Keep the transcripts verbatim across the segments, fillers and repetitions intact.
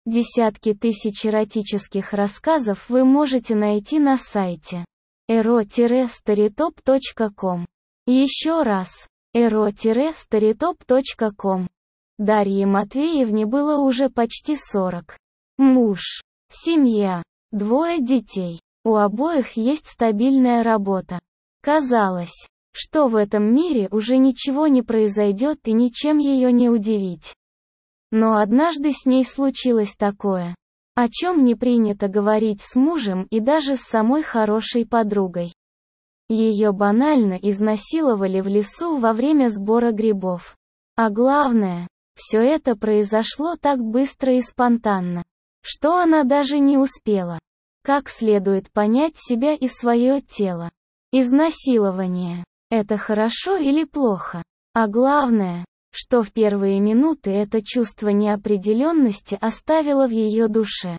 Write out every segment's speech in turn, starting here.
Десятки тысяч эротических рассказов вы можете найти на сайте эро старитоп точка ком. Еще раз, эро старитоп точка ком. Дарье Матвеевне было уже почти сорок. Муж, семья, двое детей. У обоих есть стабильная работа. Казалось, что в этом мире уже ничего не произойдет и ничем ее не удивить. Но однажды с ней случилось такое, о чем не принято говорить с мужем и даже с самой хорошей подругой. Ее банально изнасиловали в лесу во время сбора грибов. А главное, все это произошло так быстро и спонтанно, что она даже не успела как следует понять себя и свое тело. Изнасилование – это хорошо или плохо? А главное, что в первые минуты это чувство неопределенности оставило в ее душе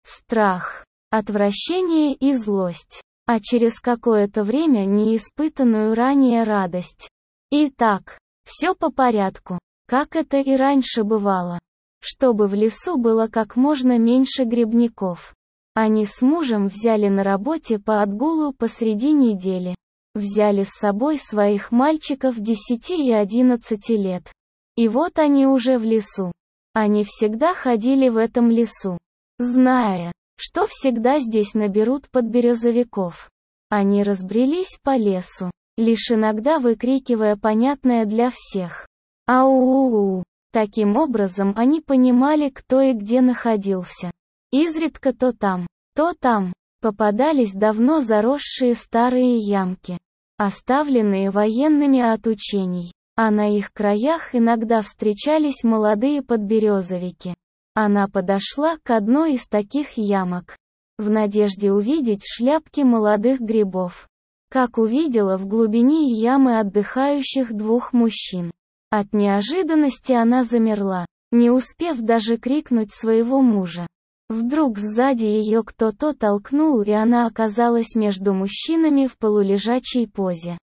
страх, отвращение и злость, а через какое-то время неиспытанную ранее радость. Итак, все по порядку, как это и раньше бывало. Чтобы в лесу было как можно меньше грибников. Они с мужем взяли на работе по отгулу посреди недели. Взяли с собой своих мальчиков десяти и одиннадцати лет. И вот они уже в лесу. Они всегда ходили в этом лесу, зная, что всегда здесь наберут подберезовиков. Они разбрелись по лесу, лишь иногда выкрикивая понятное для всех «Ау-у-у». Таким образом они понимали, кто и где находился. Изредка то там, то там попадались давно заросшие старые ямки, оставленные военными от учений, а на их краях иногда встречались молодые подберезовики. Она подошла к одной из таких ямок, в надежде увидеть шляпки молодых грибов. Как увидела в глубине ямы отдыхающих двух мужчин. От неожиданности она замерла, не успев даже крикнуть своего мужа. Вдруг сзади ее кто-то толкнул, и она оказалась между мужчинами в полулежачей позе.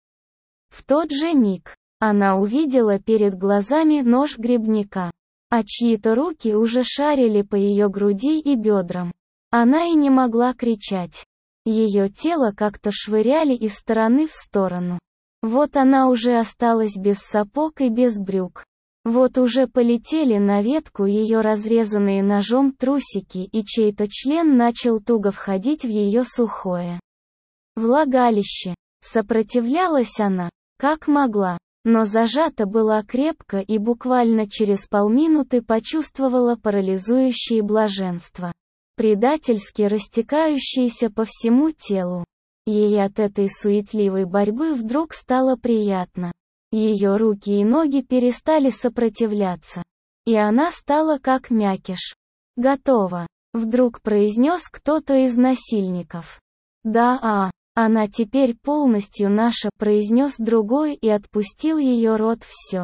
В тот же миг она увидела перед глазами нож грибника, а чьи-то руки уже шарили по ее груди и бедрам. Она и не могла кричать. Ее тело как-то швыряли из стороны в сторону. Вот она уже осталась без сапог и без брюк. Вот уже полетели на ветку ее разрезанные ножом трусики, и чей-то член начал туго входить в ее сухое влагалище. Сопротивлялась она, как могла, но зажата была крепко и буквально через полминуты почувствовала парализующее блаженство, предательски растекающееся по всему телу. Ей от этой суетливой борьбы вдруг стало приятно. Ее руки и ноги перестали сопротивляться. И она стала как мякиш. «Готово», — вдруг произнес кто-то из насильников. «Да, а, она теперь полностью наша», — произнес другой и отпустил ее рот. Все.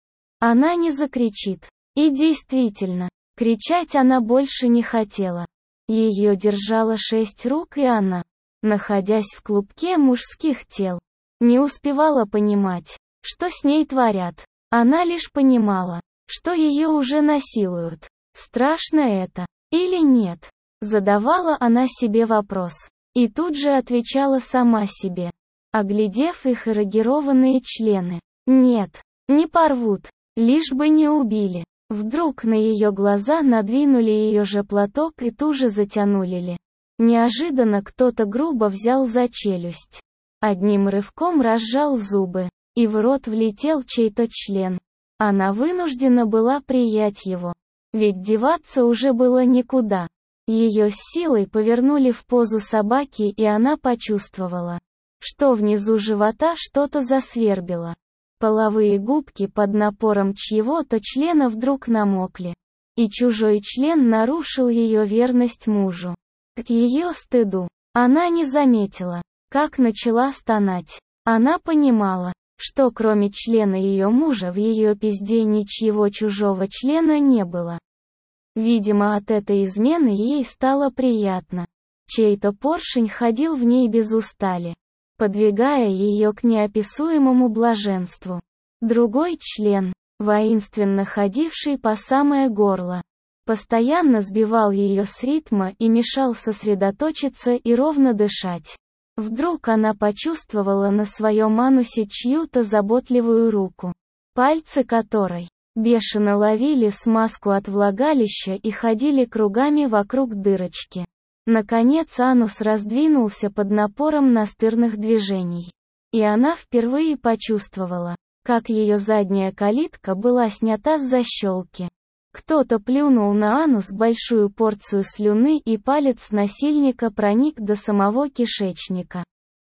Она не закричит. И действительно, кричать она больше не хотела. Ее держало шесть рук, и она, находясь в клубке мужских тел, не успевала понимать, что с ней творят. Она лишь понимала, что ее уже насилуют. Страшно это или нет? Задавала она себе вопрос. И тут же отвечала сама себе, оглядев их эрогированные члены. Нет, не порвут, лишь бы не убили. Вдруг на ее глаза надвинули ее же платок и туже затянули ли. Неожиданно кто-то грубо взял за челюсть. Одним рывком разжал зубы, и в рот влетел чей-то член. Она вынуждена была приять его. Ведь деваться уже было никуда. Ее с силой повернули в позу собаки, и она почувствовала, что внизу живота что-то засвербило. Половые губки под напором чьего-то члена вдруг намокли. И чужой член нарушил ее верность мужу. К ее стыду, она не заметила, как начала стонать. Она понимала, что кроме члена ее мужа в ее пизде ничьего чужого члена не было. Видимо, от этой измены ей стало приятно. Чей-то поршень ходил в ней без устали, подвигая ее к неописуемому блаженству. Другой член, воинственно ходивший по самое горло, постоянно сбивал ее с ритма и мешал сосредоточиться и ровно дышать. Вдруг она почувствовала на своем анусе чью-то заботливую руку, пальцы которой бешено ловили смазку от влагалища и ходили кругами вокруг дырочки. Наконец анус раздвинулся под напором настырных движений. И она впервые почувствовала, как ее задняя калитка была снята с защелки. Кто-то плюнул на анус большую порцию слюны, и палец насильника проник до самого кишечника.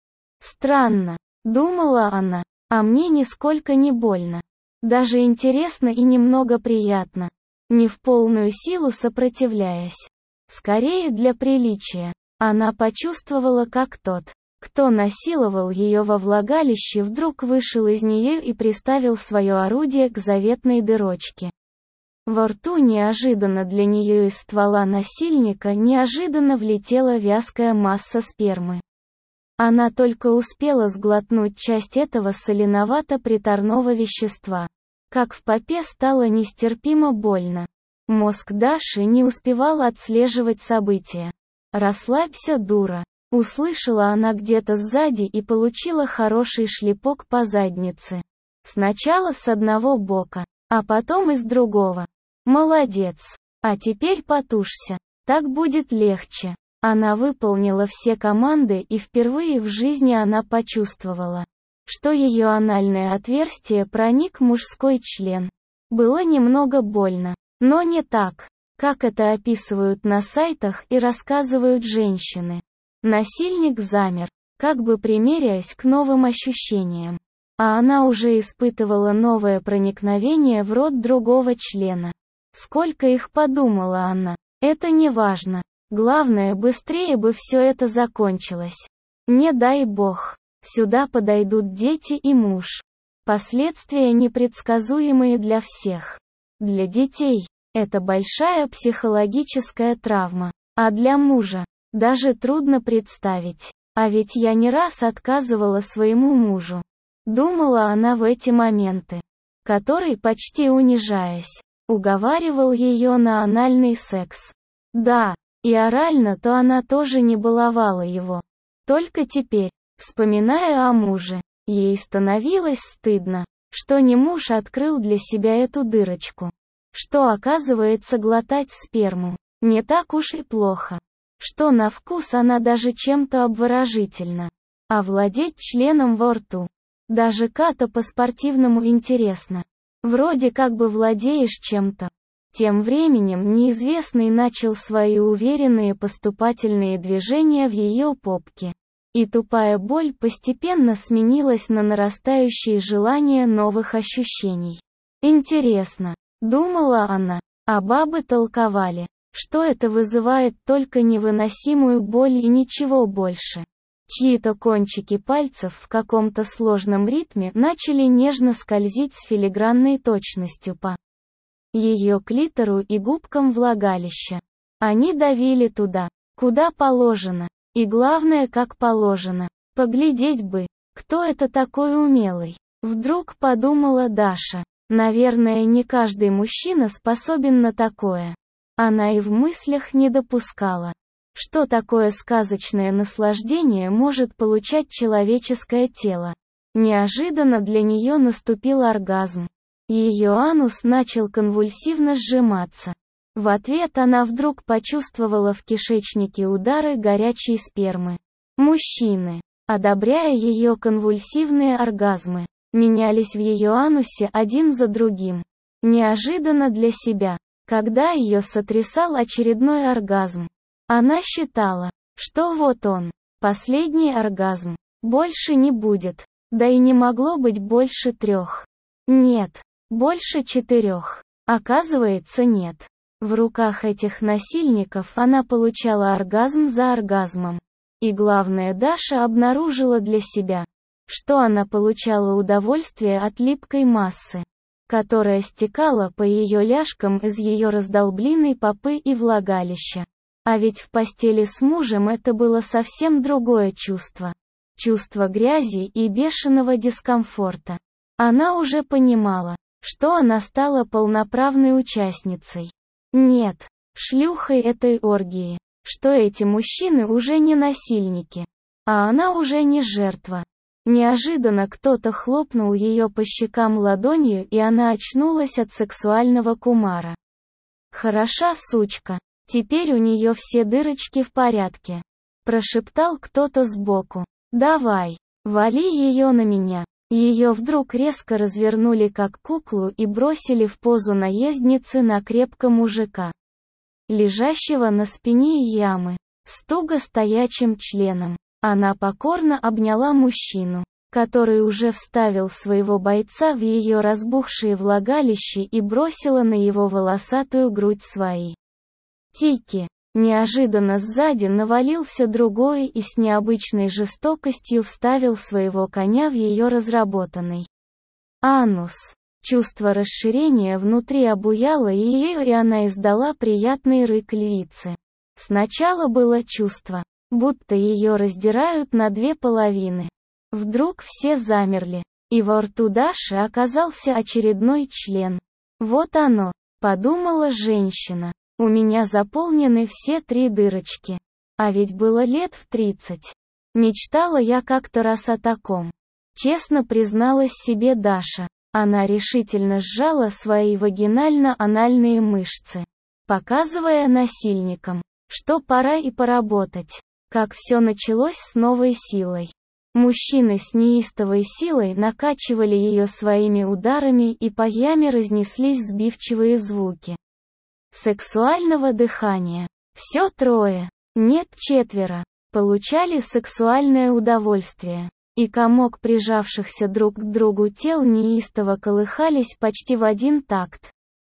«Странно», — думала она, — «а мне нисколько не больно. Даже интересно и немного приятно. Не в полную силу сопротивляясь. Скорее для приличия». Она почувствовала, как тот, кто насиловал ее во влагалище, вдруг вышел из нее и приставил свое орудие к заветной дырочке. Во рту неожиданно для нее из ствола насильника неожиданно влетела вязкая масса спермы. Она только успела сглотнуть часть этого соленовато-приторного вещества, как в попе стало нестерпимо больно. Мозг Даши не успевал отслеживать события. «Расслабься, дура», — услышала она где-то сзади и получила хороший шлепок по заднице. Сначала с одного бока, а потом и с другого. «Молодец. А теперь потушься. Так будет легче». Она выполнила все команды, и впервые в жизни она почувствовала, что ее анальное отверстие проник мужской член. Было немного больно, но не так, как это описывают на сайтах и рассказывают женщины. Насильник замер, как бы примеряясь к новым ощущениям. А она уже испытывала новое проникновение в рот другого члена. Сколько их, подумала она, это не важно. Главное, быстрее бы все это закончилось. Не дай бог, сюда подойдут дети и муж. Последствия непредсказуемые для всех. Для детей это большая психологическая травма, а для мужа даже трудно представить. А ведь я не раз отказывала своему мужу. Думала она в эти моменты, который, почти унижаясь, уговаривал ее на анальный секс. Да, и орально-то она тоже не баловала его. Только теперь, вспоминая о муже, ей становилось стыдно, что не муж открыл для себя эту дырочку. Что, оказывается, глотать сперму не так уж и плохо. Что на вкус она даже чем-то обворожительна. А владеть членом во рту даже как-то по-спортивному интересно. Вроде как бы владеешь чем-то. Тем временем неизвестный начал свои уверенные поступательные движения в ее попке. И тупая боль постепенно сменилась на нарастающее желание новых ощущений. Интересно, думала она, а бабы толковали, что это вызывает только невыносимую боль и ничего больше. Чьи-то кончики пальцев в каком-то сложном ритме начали нежно скользить с филигранной точностью по ее клитору и губкам влагалища. Они давили туда, куда положено, и главное, как положено. Поглядеть бы, кто это такой умелый. Вдруг подумала Даша. Наверное, не каждый мужчина способен на такое. Она и в мыслях не допускала, что такое сказочное наслаждение может получать человеческое тело. Неожиданно для нее наступил оргазм. Ее анус начал конвульсивно сжиматься. В ответ она вдруг почувствовала в кишечнике удары горячей спермы. Мужчины, одобряя ее конвульсивные оргазмы, менялись в ее анусе один за другим. Неожиданно для себя, когда ее сотрясал очередной оргазм. Она считала, что вот он, последний оргазм, больше не будет, да и не могло быть больше трех. Нет, больше четырех. Оказывается, нет. В руках этих насильников она получала оргазм за оргазмом. И главное, Даша обнаружила для себя, что она получала удовольствие от липкой массы, которая стекала по ее ляжкам из ее раздолбленной попы и влагалища. А ведь в постели с мужем это было совсем другое чувство. Чувство грязи и бешеного дискомфорта. Она уже понимала, что она стала полноправной участницей. Нет, шлюхой этой оргии, что эти мужчины уже не насильники, а она уже не жертва. Неожиданно кто-то хлопнул ее по щекам ладонью, и она очнулась от сексуального кумара. «Хороша сучка, теперь у нее все дырочки в порядке», — прошептал кто-то сбоку. «Давай, вали ее на меня». Ее вдруг резко развернули как куклу и бросили в позу наездницы на крепкого мужика, лежащего на спине ямы, с туго стоячим членом. Она покорно обняла мужчину, который уже вставил своего бойца в ее разбухшие влагалище, и бросила на его волосатую грудь свои тики. Неожиданно сзади навалился другой и с необычной жестокостью вставил своего коня в ее разработанный анус. Чувство расширения внутри обуяло ее, и она издала приятный рык львицы. Сначала было чувство, будто ее раздирают на две половины. Вдруг все замерли, и во рту Даши оказался очередной член. «Вот оно», — подумала женщина. «У меня заполнены все три дырочки. А ведь было лет в тридцать. Мечтала я как-то раз о таком». Честно призналась себе Даша. Она решительно сжала свои вагинально-анальные мышцы, показывая насильникам, что пора и поработать. Как все началось с новой силой. Мужчины с неистовой силой накачивали ее своими ударами, и по яме разнеслись сбивчивые звуки сексуального дыхания. Все трое, нет четверо, получали сексуальное удовольствие, и комок прижавшихся друг к другу тел неистово колыхались почти в один такт.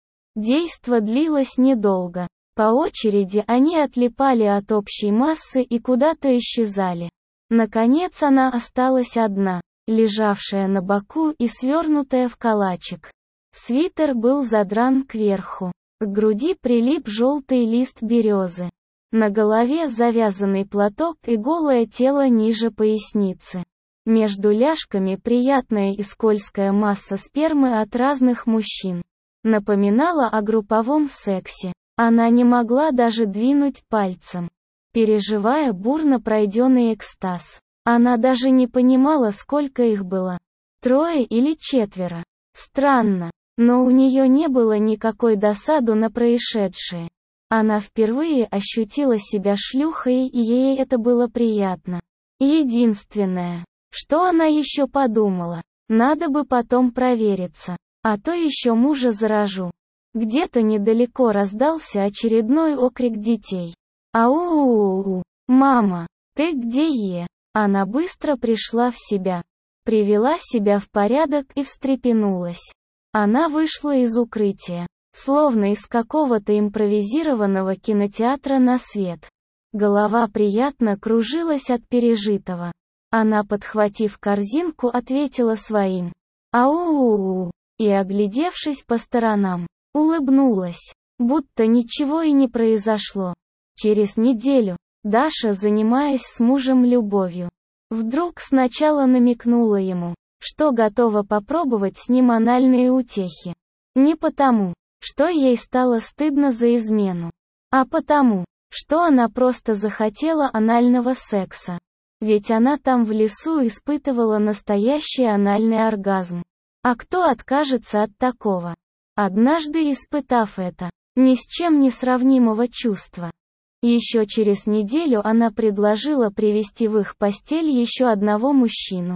Действо длилось недолго. По очереди они отлипали от общей массы и куда-то исчезали. Наконец она осталась одна, лежавшая на боку и свернутая в калачик. Свитер был задран кверху. К груди прилип желтый лист березы. На голове завязанный платок и голое тело ниже поясницы. Между ляжками приятная и скользкая масса спермы от разных мужчин. Напоминала о групповом сексе. Она не могла даже двинуть пальцем, переживая бурно пройденный экстаз. Она даже не понимала, сколько их было. Трое или четверо. Странно, но у нее не было никакой досады на происшедшее. Она впервые ощутила себя шлюхой, и ей это было приятно. Единственное, что она еще подумала, надо бы потом провериться, а то еще мужа заражу. Где-то недалеко раздался очередной окрик детей. «Ау-у-у-у! Мама, ты где е?» Она быстро пришла в себя, привела себя в порядок и встрепенулась. Она вышла из укрытия, словно из какого-то импровизированного кинотеатра на свет. Голова приятно кружилась от пережитого. Она, подхватив корзинку, ответила своим «Ау-у-у-у!» и, оглядевшись по сторонам, улыбнулась, будто ничего и не произошло. Через неделю, Даша, занимаясь с мужем любовью, вдруг сначала намекнула ему, что готова попробовать с ним анальные утехи. Не потому, что ей стало стыдно за измену, а потому, что она просто захотела анального секса. Ведь она там в лесу испытывала настоящий анальный оргазм. А кто откажется от такого? Однажды испытав это, ни с чем не сравнимого чувства. Еще через неделю она предложила привести в их постель еще одного мужчину.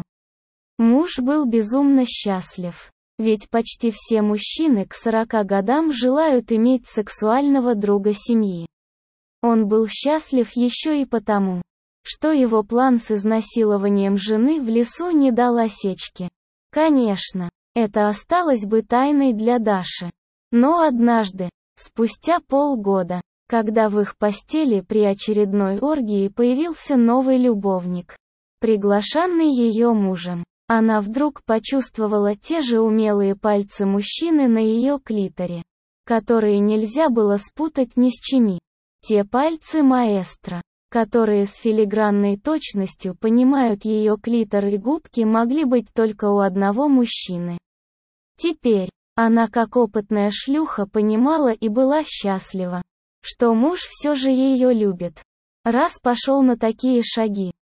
Муж был безумно счастлив. Ведь почти все мужчины к сорока годам желают иметь сексуального друга семьи. Он был счастлив еще и потому, что его план с изнасилованием жены в лесу не дал осечки. Конечно, это осталось бы тайной для Даши. Но однажды, спустя полгода, когда в их постели при очередной оргии появился новый любовник, приглашенный ее мужем, она вдруг почувствовала те же умелые пальцы мужчины на ее клиторе, которые нельзя было спутать ни с чеми. Те пальцы маэстро, которые с филигранной точностью понимают ее клитор и губки, могли быть только у одного мужчины. Теперь, она как опытная шлюха понимала и была счастлива, что муж все же ее любит. Раз пошел на такие шаги,